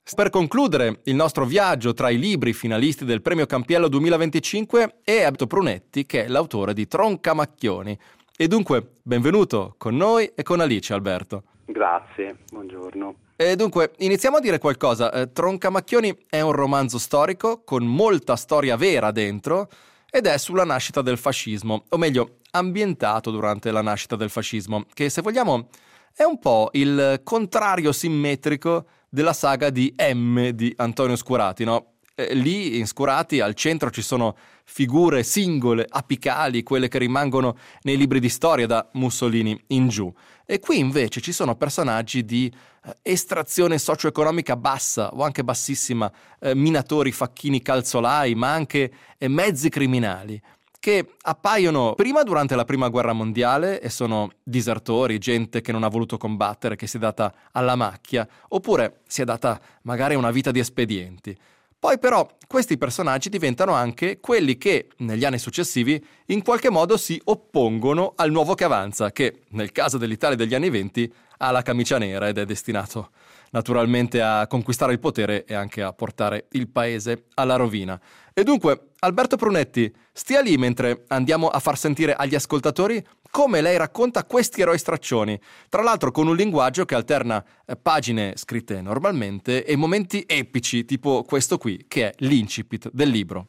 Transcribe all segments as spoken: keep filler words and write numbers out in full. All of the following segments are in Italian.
Per concludere il nostro viaggio tra i libri finalisti del Premio Campiello duemilaventicinque è Alberto Prunetti, che è l'autore di Troncamacchioni. E dunque, benvenuto con noi e con Alice, Alberto. Grazie, buongiorno. E dunque, iniziamo a dire qualcosa. Eh, Troncamacchioni è un romanzo storico con molta storia vera dentro ed è sulla nascita del fascismo, o meglio, ambientato durante la nascita del fascismo, che se vogliamo è un po' il contrario simmetrico della saga di M di Antonio Scurati, no? Eh, lì in Scurati al centro ci sono figure singole, apicali, quelle che rimangono nei libri di storia da Mussolini in giù. E qui invece ci sono personaggi di eh, estrazione socio-economica bassa o anche bassissima, eh, minatori, facchini, calzolai, ma anche eh, mezzi criminali, che appaiono prima durante la Prima Guerra Mondiale e sono disertori, gente che non ha voluto combattere, che si è data alla macchia, oppure si è data magari una vita di espedienti. Poi però questi personaggi diventano anche quelli che, negli anni successivi, in qualche modo si oppongono al nuovo che avanza, che, nel caso dell'Italia degli anni venti, ha la camicia nera ed è destinato naturalmente a conquistare il potere e anche a portare il paese alla rovina. E dunque, Alberto Prunetti, stia lì mentre andiamo a far sentire agli ascoltatori come lei racconta questi eroi straccioni, tra l'altro con un linguaggio che alterna eh, pagine scritte normalmente e momenti epici, tipo questo qui, che è l'incipit del libro.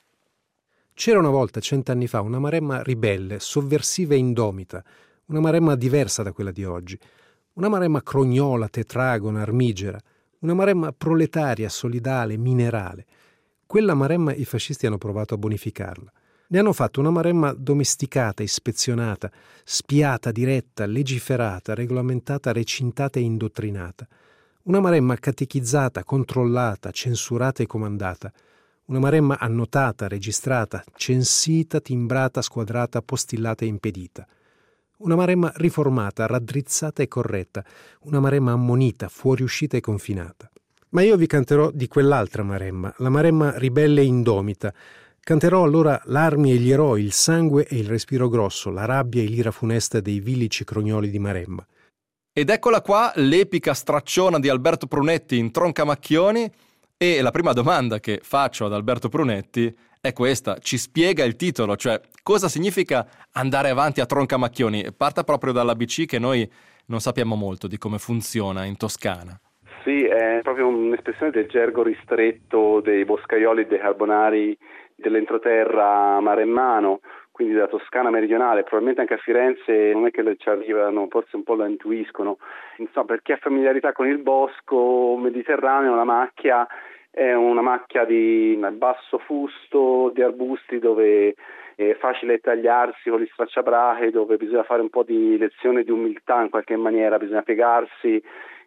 C'era una volta, cent'anni fa, una Maremma ribelle, sovversiva e indomita, una Maremma diversa da quella di oggi, una Maremma crognola, tetragona, armigera, una Maremma proletaria, solidale, minerale. Quella Maremma i fascisti hanno provato a bonificarla. Ne hanno fatto una Maremma domesticata, ispezionata, spiata, diretta, legiferata, regolamentata, recintata e indottrinata. Una Maremma catechizzata, controllata, censurata e comandata. Una Maremma annotata, registrata, censita, timbrata, squadrata, postillata e impedita. Una Maremma riformata, raddrizzata e corretta. Una Maremma ammonita, fuoriuscita e confinata. Ma io vi canterò di quell'altra Maremma, la Maremma ribelle e indomita. Canterò allora l'armi e gli eroi, il sangue e il respiro grosso, la rabbia e l'ira funesta dei vilici crognoli di Maremma. Ed eccola qua l'epica stracciona di Alberto Prunetti in Troncamacchioni. E la prima domanda che faccio ad Alberto Prunetti è questa: ci spiega il titolo, cioè cosa significa andare avanti a Troncamacchioni? Parta proprio dall'A B C, che noi non sappiamo molto di come funziona in Toscana. Sì, è proprio un'espressione del gergo ristretto dei boscaioli e dei carbonari dell'entroterra maremmano, quindi della Toscana meridionale. Probabilmente anche a Firenze non è che ci arrivano, forse un po' lo intuiscono. Insomma, per chi ha familiarità con il bosco mediterraneo, la macchia è una macchia di basso fusto, di arbusti dove è facile tagliarsi con gli stracciabrache, dove bisogna fare un po' di lezione di umiltà in qualche maniera, bisogna piegarsi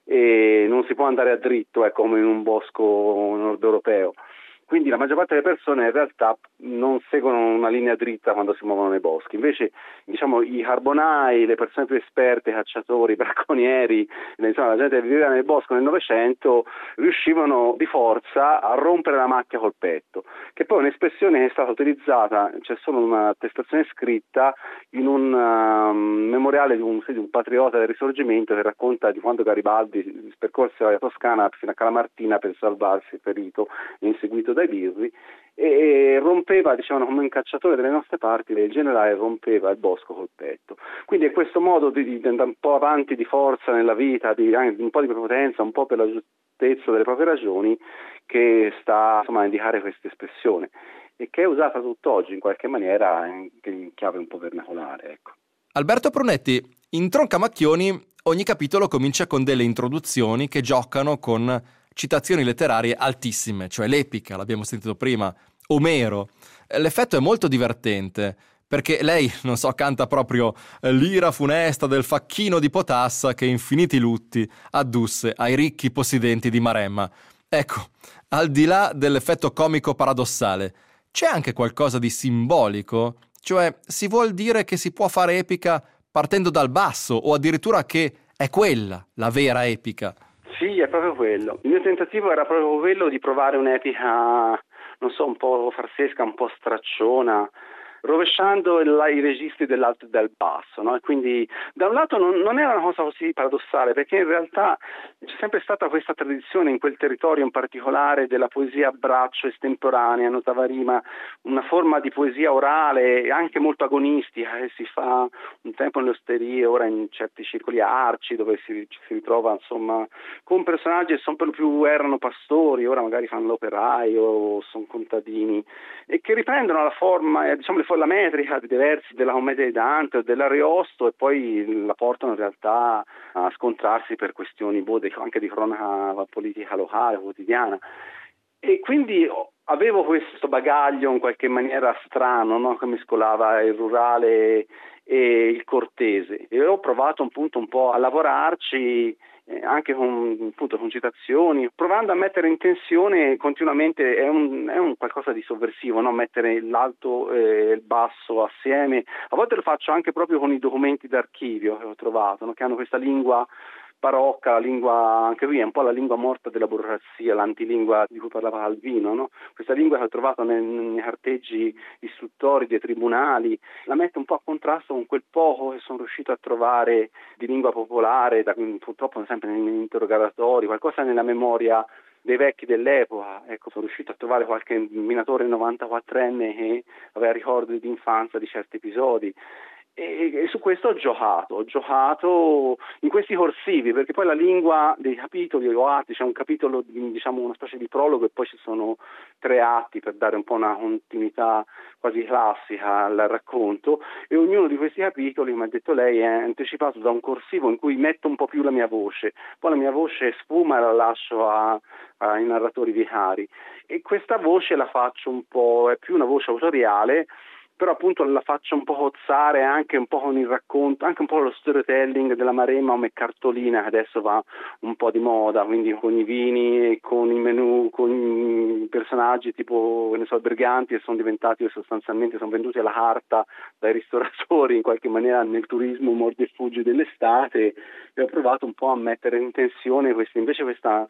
e non si può andare a dritto, è come in un bosco nord europeo. Quindi la maggior parte delle persone in realtà non seguono una linea dritta quando si muovono nei boschi. Invece, diciamo, i carbonai, le persone più esperte, cacciatori, bracconieri, insomma, la gente che viveva nel bosco nel Novecento, riuscivano di forza a rompere la macchia col petto, che poi è un'espressione che è stata utilizzata, c'è solo un'attestazione scritta in un um, memoriale di un, sì, di un patriota del Risorgimento che racconta di quando Garibaldi percorse la Toscana fino a Calamartina per salvarsi ferito e inseguito dai birri, e rompeva, diciamo, come un cacciatore delle nostre parti, il generale rompeva il bosco col petto. Quindi è questo modo di, di andare un po' avanti di forza nella vita, di, un po' di prepotenza, un po' per la giustezza delle proprie ragioni, che sta, insomma, a indicare questa espressione e che è usata tutt'oggi in qualche maniera in, in chiave un po' vernacolare, ecco. Alberto Prunetti, in Troncamacchioni ogni capitolo comincia con delle introduzioni che giocano con citazioni letterarie altissime, cioè l'epica, l'abbiamo sentito prima, Omero. L'effetto è molto divertente, perché lei, non so, canta proprio l'ira funesta del facchino di Potassa che infiniti lutti addusse ai ricchi possidenti di Maremma. Ecco, al di là dell'effetto comico paradossale, c'è anche qualcosa di simbolico? Cioè, si vuol dire che si può fare epica partendo dal basso, o addirittura che è quella la vera epica? Sì, è proprio quello. Il mio tentativo era proprio quello di provare un'epica, non so, un po' farsesca, un po' stracciona, rovesciando il, i registri dell'alto e del basso, no? E quindi da un lato non, non era una cosa così paradossale, perché in realtà c'è sempre stata questa tradizione in quel territorio in particolare della poesia a braccio estemporanea, notava rima, una forma di poesia orale anche molto agonistica che si fa un tempo nelle osterie, ora in certi circoli arci dove si, si ritrova insomma con personaggi che sono per lo più erano pastori, ora magari fanno l'operaio o sono contadini, e che riprendono la forma, eh, diciamo la metrica di diversi della commedia di Dante o dell'Ariosto e poi la portano in realtà a scontrarsi per questioni boh, anche di cronaca politica locale, quotidiana. E quindi avevo questo bagaglio in qualche maniera strano, no? Che mescolava il rurale e il cortese, e ho provato appunto un po' a lavorarci eh, anche con, appunto, con citazioni, provando a mettere in tensione continuamente. È un, è un qualcosa di sovversivo, no? Mettere l'alto e il basso assieme. A volte lo faccio anche proprio con i documenti d'archivio che ho trovato, no? Che hanno questa lingua barocca, la lingua, anche qui è un po' la lingua morta della burocrazia, l'antilingua di cui parlava Calvino, no? Questa lingua che ho trovato nei, nei carteggi istruttori dei tribunali, la mette un po' a contrasto con quel poco che sono riuscito a trovare di lingua popolare, da, purtroppo sempre negli interrogatori, qualcosa nella memoria dei vecchi dell'epoca. Ecco, sono riuscito a trovare qualche minatore novantaquattrenne che aveva ricordi di infanzia di certi episodi. E, e su questo ho giocato, ho giocato in questi corsivi, perché poi la lingua dei capitoli o atti, c'è un capitolo, diciamo una specie di prologo e poi ci sono tre atti per dare un po' una continuità quasi classica al racconto, e ognuno di questi capitoli, come ha detto lei, è anticipato da un corsivo in cui metto un po' più la mia voce, poi la mia voce sfuma e la lascio a, ai narratori vicari, e questa voce la faccio un po', è più una voce autoriale, però appunto la faccio un po' cozzare anche un po' con il racconto, anche un po' lo storytelling della Maremma come cartolina che adesso va un po' di moda, quindi con i vini, con i menù, con i personaggi tipo, ne so, Briganti, che sono diventati sostanzialmente, sono venduti alla carta dai ristoratori in qualche maniera nel turismo mordi e fuggi dell'estate, e ho provato un po' a mettere in tensione questa, invece questa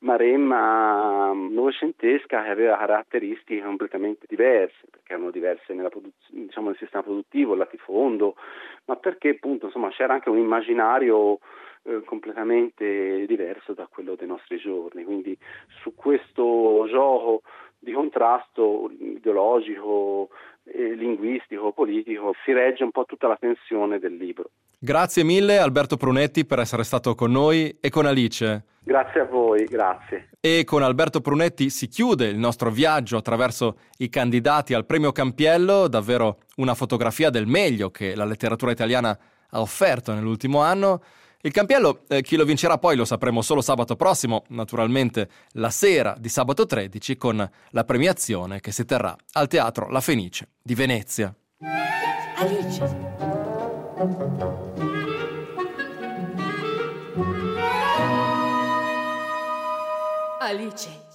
Maremma novecentesca che aveva caratteristiche completamente diverse, perché erano diverse nella produzione, diciamo nel sistema produttivo, il latifondo, ma perché appunto insomma c'era anche un immaginario eh, completamente diverso da quello dei nostri giorni. Quindi su questo gioco di contrasto ideologico, eh, linguistico, politico si regge un po' tutta la tensione del libro. Grazie mille Alberto Prunetti per essere stato con noi e con Alice. Grazie a voi, grazie. E con Alberto Prunetti si chiude il nostro viaggio attraverso i candidati al premio Campiello, davvero una fotografia del meglio che la letteratura italiana ha offerto nell'ultimo anno. Il Campiello, eh, chi lo vincerà poi lo sapremo solo sabato prossimo, naturalmente la sera di sabato tredici, con la premiazione che si terrà al Teatro La Fenice di Venezia. Alice. Alice.